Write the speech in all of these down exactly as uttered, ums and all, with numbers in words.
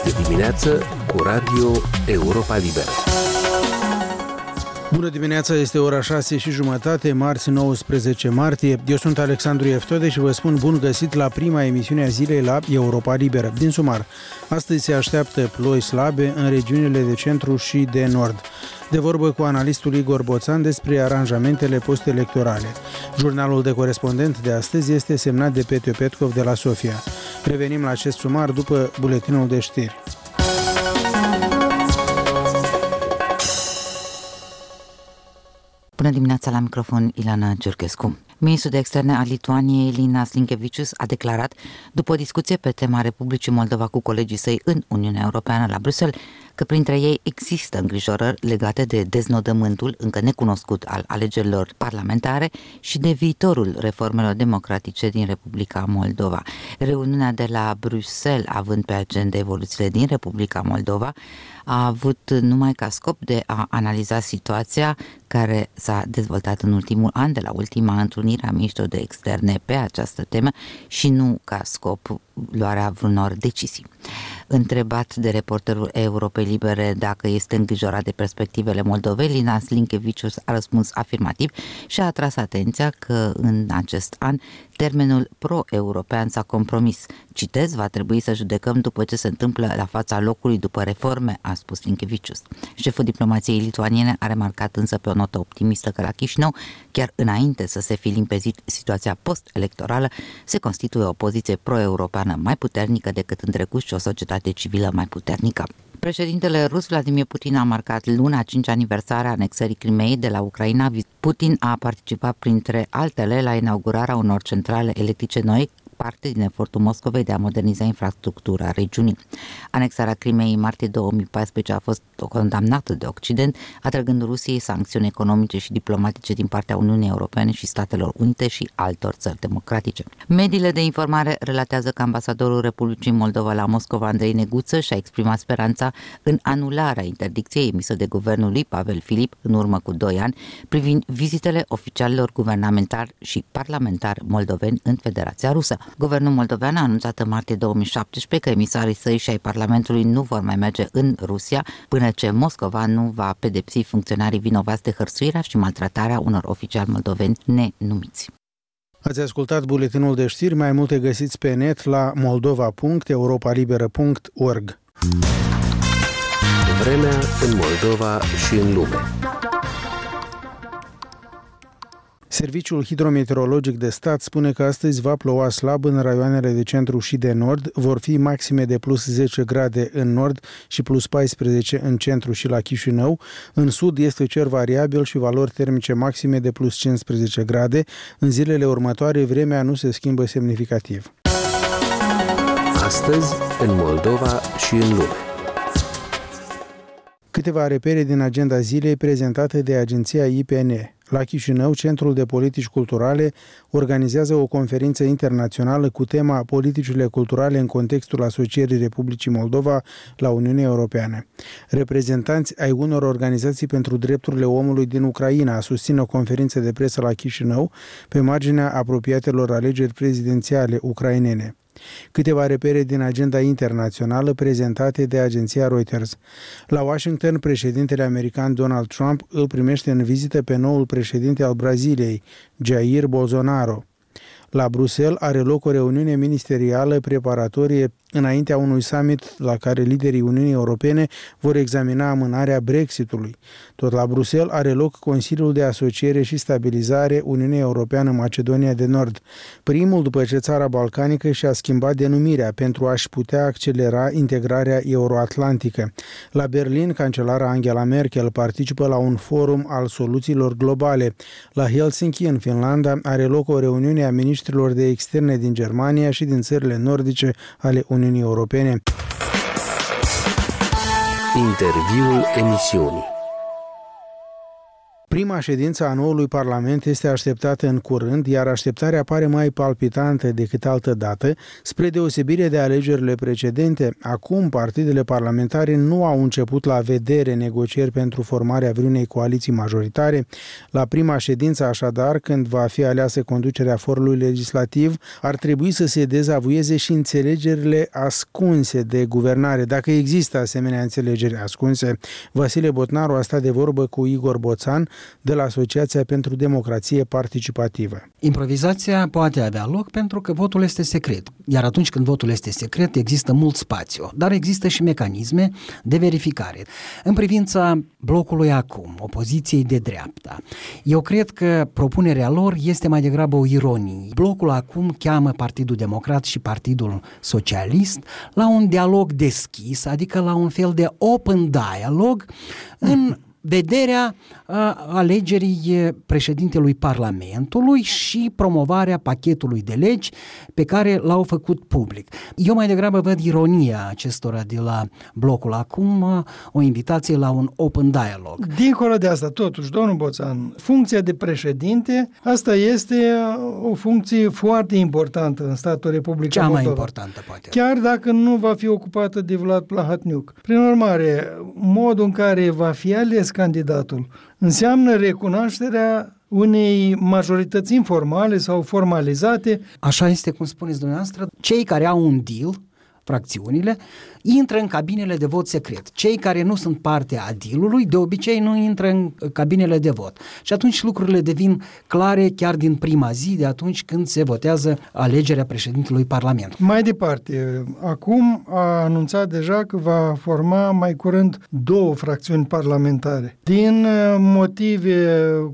Este dimineață cu Radio Europa Liberă. Bună dimineața, este ora șase și jumătate, marți nouăsprezece martie. Eu sunt Alexandru Eftode și vă spun bun găsit la prima emisiune a zilei la Europa Liberă. Din sumar, astăzi se așteaptă ploi slabe în regiunile de centru și de nord. De vorbă cu analistul Igor Boțan despre aranjamentele post-electorale. Jurnalul de corespondent de astăzi este semnat de Petio Petkov de la Sofia. Revenim la acest sumar după buletinul de știri. Bună dimineața, la microfon Ilana Giurgescu. Ministrul de Externe al Lituaniei, Linas Linkevičius, a declarat, după o discuție pe tema Republicii Moldova cu colegii săi în Uniunea Europeană la Bruxelles, că printre ei există îngrijorări legate de deznodământul încă necunoscut al alegerilor parlamentare și de viitorul reformelor democratice din Republica Moldova. Reuniunea de la Bruxelles, având pe agenda evoluțiile din Republica Moldova, a avut numai ca scop de a analiza situația care s-a dezvoltat în ultimul an de la ultima întrunire a ministrilor de externe pe această temă și nu ca scop luarea vreunor decizii. Întrebat de reporterul Europei Libere dacă este îngrijorat de perspectivele Moldovei, Linas Linkevičius a răspuns afirmativ și a atras atenția că în acest an termenul pro-european s-a compromis. Citez, va trebui să judecăm după ce se întâmplă la fața locului după reforme, a spus Linkevičius. Șeful diplomației lituaniene a remarcat însă pe o notă optimistă că la Chișinău, chiar înainte să se fi limpezit situația post-electorală, se constituie o poziție pro-europeană mai puternică decât în trecut și o societate civilă mai puternică. Președintele rus Vladimir Putin a marcat luna a cincea aniversare a anexării Crimeei de la Ucraina. Putin a participat printre altele la inaugurarea unor centrale electrice noi, parte din efortul Moscovei de a moderniza infrastructura regiunii. Anexarea Crimeei în martie două mii paisprezece a fost condamnată de Occident, atrăgând Rusiei sancțiuni economice și diplomatice din partea Uniunii Europene și Statelor Unite și altor țări democratice. Mediile de informare relatează că ambasadorul Republicii Moldova la Moscova, Andrei Neguță, și-a exprimat speranța în anularea interdicției emisă de guvernul lui Pavel Filip în urmă cu doi ani privind vizitele oficialilor guvernamentari și parlamentari moldoveni în Federația Rusă. Guvernul moldovean a anunțat în martie două mii șaptesprezece că emisarii săi și ai Parlamentului nu vor mai merge în Rusia până ce Moscova nu va pedepsi funcționarii vinovați de hărțuirea și maltratarea unor oficiali moldoveni nenumiți. Ați ascultat buletinul de știri, mai multe găsiți pe net la moldova punct europa liberă punct org. Vremea în Moldova și în lume. Serviciul Hidrometeorologic de Stat spune că astăzi va ploua slab în raioanele de centru și de nord, vor fi maxime de plus zece grade în nord și plus paisprezece în centru și la Chișinău. În sud este cer variabil și valori termice maxime de plus cincisprezece grade. În zilele următoare vremea nu se schimbă semnificativ. Astăzi în Moldova și în lume. Câteva repere din agenda zilei prezentate de agenția I P N. La Chișinău, Centrul de Politici Culturale organizează o conferință internațională cu tema Politicile culturale în contextul asocierii Republicii Moldova la Uniunea Europeană. Reprezentanți ai unor organizații pentru drepturile omului din Ucraina susțin o conferință de presă la Chișinău pe marginea apropiatelor alegeri prezidențiale ucrainene. Câteva repere din agenda internațională prezentate de agenția Reuters. La Washington, președintele american Donald Trump îl primește în vizită pe noul președinte al Braziliei, Jair Bolsonaro. La Bruxelles are loc o reuniune ministerială preparatorie înaintea unui summit la care liderii Uniunii Europene vor examina amânarea Brexitului. Tot la Bruxelles are loc Consiliul de Asociere și Stabilizare Uniunea Europeană-Macedonia de Nord, primul după ce țara balcanică și-a schimbat denumirea pentru a-și putea accelera integrarea euroatlantică. La Berlin, cancelara Angela Merkel participă la un forum al soluțiilor globale. La Helsinki, în Finlanda, are loc o reuniune a miniștrilor de externe din Germania și din țările nordice ale Uniunii Europene. Interviul emisiunii. Prima ședință a noului Parlament este așteptată în curând, iar așteptarea pare mai palpitantă decât altă dată, spre deosebire de alegerile precedente. Acum, partidele parlamentare nu au început la vedere negocieri pentru formarea vreunei coaliții majoritare. La prima ședință, așadar, când va fi aleasă conducerea forului legislativ, ar trebui să se dezavuieze și înțelegerile ascunse de guvernare, dacă există asemenea înțelegeri ascunse. Vasile Botnaru a stat de vorbă cu Igor Boțan de la Asociația pentru Democrație Participativă. Improvizația poate avea loc pentru că votul este secret, iar atunci când votul este secret există mult spațiu, dar există și mecanisme de verificare. În privința blocului acum, opoziției de dreapta, eu cred că propunerea lor este mai degrabă o ironie. Blocul acum cheamă Partidul Democrat și Partidul Socialist la un dialog deschis, adică la un fel de open dialog în vederea uh, alegerii președintelui Parlamentului și promovarea pachetului de legi pe care l-au făcut public. Eu mai degrabă văd ironia acestora de la blocul acum, uh, o invitație la un open dialog. Dincolo de asta, totuși, domnul Boțan, funcția de președinte, asta este o funcție foarte importantă în statul Republica Cea Moldova. mai importantă, poate. Chiar dacă nu va fi ocupată de Vlad Plahatniuc. Prin urmare, modul în care va fi ales candidatul înseamnă recunoașterea unei majorități informale sau formalizate. Așa este cum spuneți dumneavoastră, cei care au un deal, fracțiunile, intră în cabinele de vot secret. Cei care nu sunt parte a deal-ului, de obicei nu intră în cabinele de vot. Și atunci lucrurile devin clare chiar din prima zi, de atunci când se votează alegerea președintelui Parlamentului. Mai departe, acum a anunțat deja că va forma mai curând două fracțiuni parlamentare. Din motive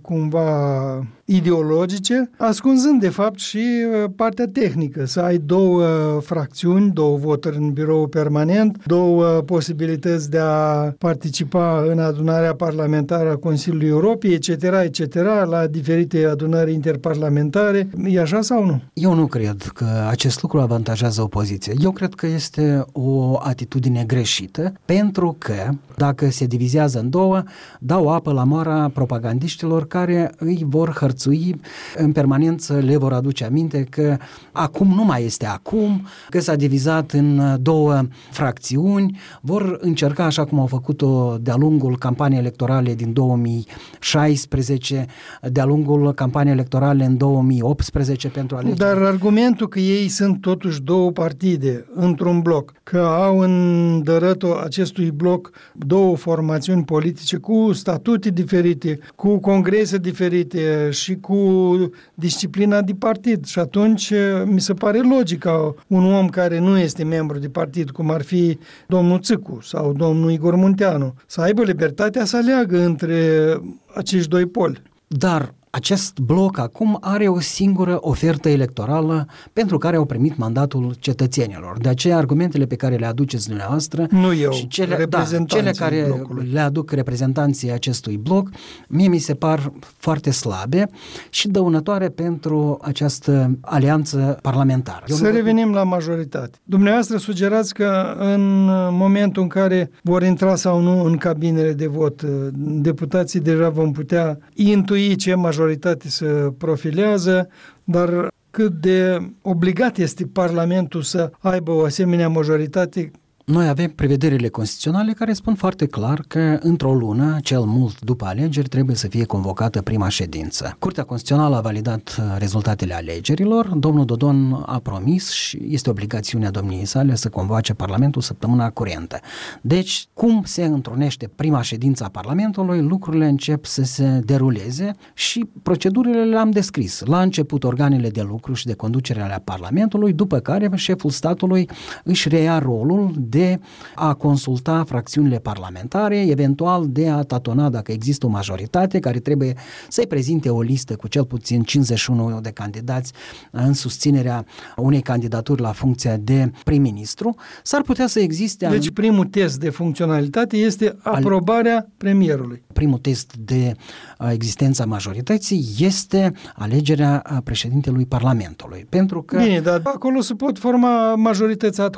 cumva ideologice, ascunzând de fapt și partea tehnică, să ai două fracțiuni, două voturi în birou permanent, două posibilități de a participa în adunarea parlamentară a Consiliului Europei, et cetera, et cetera, la diferite adunări interparlamentare. E așa sau nu? Eu nu cred că acest lucru avantajează opoziția. Eu cred că este o atitudine greșită, pentru că dacă se divizează în două, dau apă la moara propagandiștilor care îi vor hărțui în permanență, le vor aduce aminte că acum nu mai este acum, că s-a divizat în două fracțiuni, vor încerca, așa cum au făcut-o de-a lungul campaniei electorale din două mii șaisprezece, de-a lungul campaniei electorale în două mii optsprezece pentru alegeri. Dar argumentul că ei sunt totuși două partide într-un bloc, că au în dărătul acestui bloc două formațiuni politice cu statute diferite, cu congrese diferite și cu disciplina de partid. Și atunci mi se pare logic ca un om care nu este membru de partid, cum ar fi domnul Țâcu sau domnul Igor Munteanu, să aibă libertatea să aleagă între acești doi poli. Dar acest bloc acum are o singură ofertă electorală pentru care au primit mandatul cetățenilor. De aceea argumentele pe care le aduceți dumneavoastră nu eu, și cele, da, cele care blocului. le aduc reprezentanții acestui bloc, mie mi se par foarte slabe și dăunătoare pentru această alianță parlamentară. Eu Să nu... revenim la majoritate. Dumneavoastră sugerați că în momentul în care vor intra sau nu în cabinele de vot, deputații deja vom putea intui ce majoritate majoritate se profilează, dar cât de obligat este Parlamentul să aibă o asemenea majoritate? Noi avem prevederile constituționale care spun foarte clar că într-o lună, cel mult după alegeri, trebuie să fie convocată prima ședință. Curtea Constituțională a validat rezultatele alegerilor, domnul Dodon a promis și este obligațiunea domniei sale să convoace Parlamentul săptămâna curentă. Deci, cum se întrunește prima ședință a Parlamentului, lucrurile încep să se deruleze și procedurile le-am descris. La început, organele de lucru și de conducere ale Parlamentului, după care șeful statului își reia rolul de a consulta fracțiunile parlamentare, eventual de a tatona dacă există o majoritate care trebuie să-i prezinte o listă cu cel puțin cincizeci și unu de candidați în susținerea unei candidaturi la funcția de prim-ministru. S-ar putea să existe... Deci primul test de funcționalitate este aprobarea premierului. Primul test de existența majorității este alegerea președintelui Parlamentului. Pentru că... Bine, dar acolo se pot forma majorități ad hoc.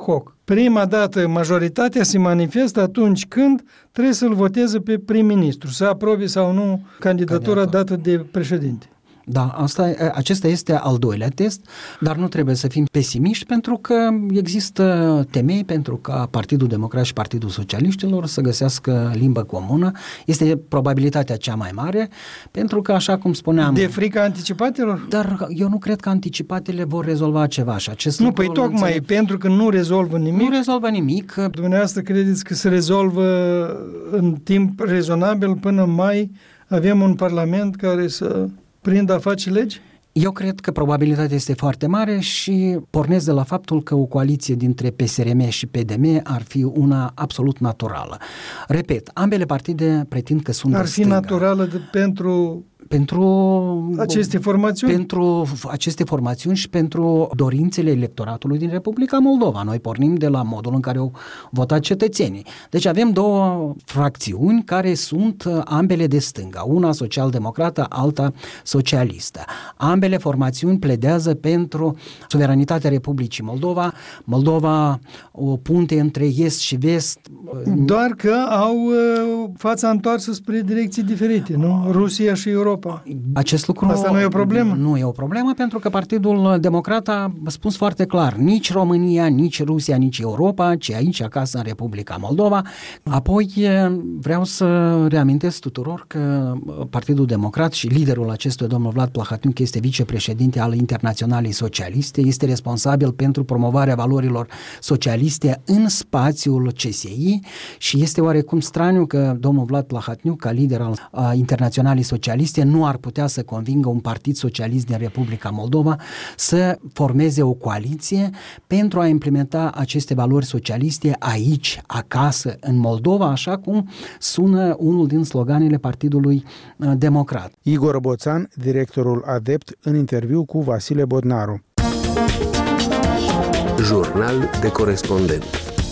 prima dată majoritatea se manifestă atunci când trebuie să-l voteze pe prim-ministru, să aprobe sau nu candidatura dată de președinte. Da, asta, acesta este al doilea test, dar nu trebuie să fim pesimiști pentru că există temei pentru ca Partidul Democrat și Partidul Socialiștilor să găsească limbă comună. Este probabilitatea cea mai mare pentru că, așa cum spuneam... De frica anticipatelor? Dar eu nu cred că anticipatele vor rezolva ceva și acest Nu, lucru... păi tocmai înțeleg... pentru că nu rezolvă nimic. Nu rezolvă nimic. Dumneavoastră credeți că se rezolvă în timp rezonabil până mai avem un parlament care să... prind a face legi? Eu cred că probabilitatea este foarte mare și pornesc de la faptul că o coaliție dintre P S R M și P D M ar fi una absolut naturală. Repet, ambele partide pretind că sunt ar de fi stânga. naturală de, pentru... Pentru aceste formațiuni? Pentru aceste formațiuni și pentru dorințele electoratului din Republica Moldova. Noi pornim de la modul în care au votat cetățenii. Deci avem două fracțiuni care sunt ambele de stânga, una social-democrată, alta socialistă. Ambele formațiuni pledează pentru suveranitatea Republicii Moldova, Moldova o punte între est și vest. Doar că au fața întoarsă spre direcții diferite, nu? Rusia și Europa. Acest lucru Asta nu e o problemă? Nu e o problemă pentru că Partidul Democrat a spus foarte clar, nici România, nici Rusia, nici Europa, ci aici acasă în Republica Moldova. Apoi vreau să reamintesc tuturor că Partidul Democrat și liderul acestuia, domnul Vlad Plahatniuc, este vicepreședinte al Internaționalei Socialiste, este responsabil pentru promovarea valorilor socialiste în spațiul C S I și este oarecum straniu că domnul Vlad Plahatniuc, ca lider al Internaționalei Socialiste, nu ar putea să convingă un partid socialist din Republica Moldova să formeze o coaliție pentru a implementa aceste valori socialiste aici, acasă, în Moldova, așa cum sună unul din sloganele Partidului Democrat. Igor Boțan, directorul Adept, în interviu cu Vasile Bodnaru. Jurnal de corespondent.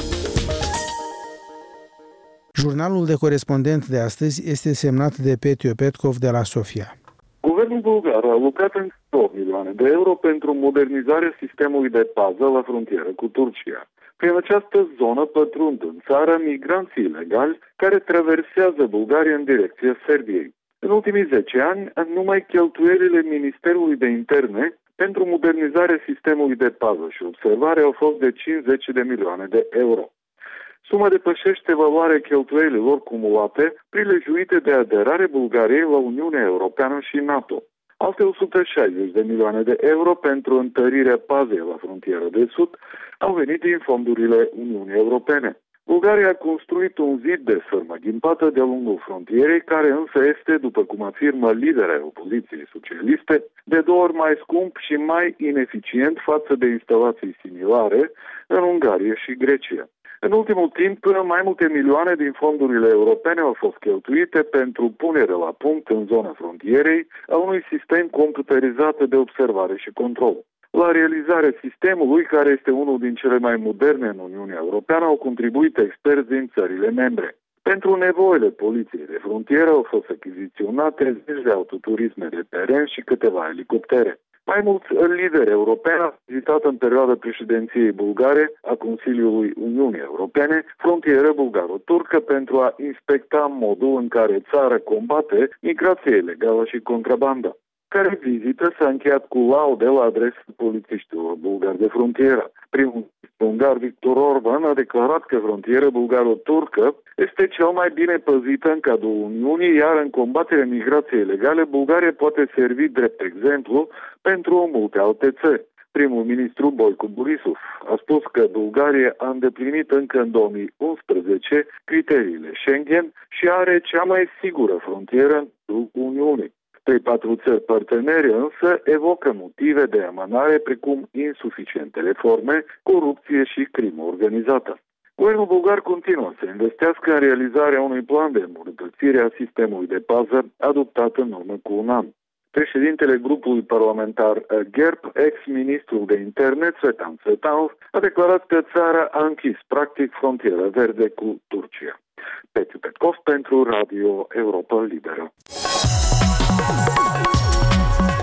Jurnalul de corespondent de astăzi este semnat de Petio Petkov de la Sofia. Guvernul bulgar a alocat în două milioane de euro pentru modernizarea sistemului de pază la frontieră cu Turcia. Prin această zonă pătrund în țară migranții ilegali care traversează Bulgaria în direcția Serbiei. În ultimii zece ani, numai cheltuielile Ministerului de Interne pentru modernizarea sistemului de pază și observare au fost de cincizeci de milioane de euro. Suma depășește valoarea cheltuielilor cumulate prilejuite de aderare Bulgariei la Uniunea Europeană și NATO. Alte o sută șaizeci de milioane de euro pentru întărirea pazei la frontiera de sud au venit din fondurile Uniunii Europene. Bulgaria a construit un zid de sârmă ghimpată de-a lungul frontierei, care însă este, după cum afirmă lidera opoziției socialiste, de două ori mai scump și mai ineficient față de instalații similare în Ungaria și Grecia. În ultimul timp, mai multe milioane din fondurile europene au fost cheltuite pentru punere la punct în zona frontierei a unui sistem computerizat de observare și control. La realizarea sistemului, care este unul din cele mai moderne în Uniunea Europeană, au contribuit experți din țările membre. Pentru nevoile poliției de frontieră au fost achiziționate zeci de autoturisme de teren și câteva elicoptere. Mai mulți lideri europeni au vizitat în perioada președinției bulgare a Consiliului Uniunii Europene frontieră bulgaro-turcă pentru a inspecta modul în care țara combate migrația ilegală și contrabanda. Care vizită s-a încheiat cu laude la adresa polițiștilor bulgari de frontieră. Primul bulgar Victor Orban a declarat că frontiera bulgaro-turcă este cel mai bine păzită în cadrul Uniunii, iar în combaterea migrației ilegale, Bulgaria poate servi drept exemplu pentru multe alte țări. Primul ministru Boico Borisov a spus că Bulgaria a îndeplinit încă în două mii unsprezece criteriile Schengen și are cea mai sigură frontieră în Uniunii. Trei-patru țări parteneri însă evocă motive de amânare precum insuficiente reforme, corupție și crimă organizată. Guvernul bulgar continuă să investească în realizarea unui plan de îmbunătățire a sistemului de pază adoptat în urmă cu un an. Președintele grupului parlamentar G E R P, ex-ministrul de interne Țvetan Țvetanov, a declarat că țara a închis practic frontiera verde cu Turcia. Petru Petkov pentru Radio Europa Liberă.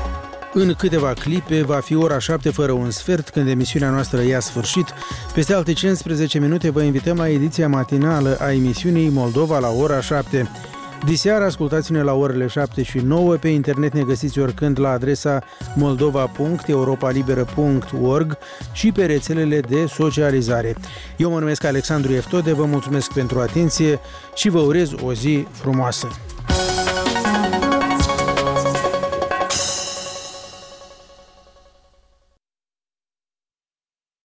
În câteva clipe va fi ora șapte fără un sfert, când emisiunea noastră ia sfârșit. Peste alte cincisprezece minute vă invităm la ediția matinală a emisiunii Moldova la ora șapte. Diseară ascultați-ne la orele șapte și nouă, pe internet ne găsiți oricând la adresa moldova punct europalibera punct org și pe rețelele de socializare. Eu mă numesc Alexandru Eftode, vă mulțumesc pentru atenție și vă urez o zi frumoasă.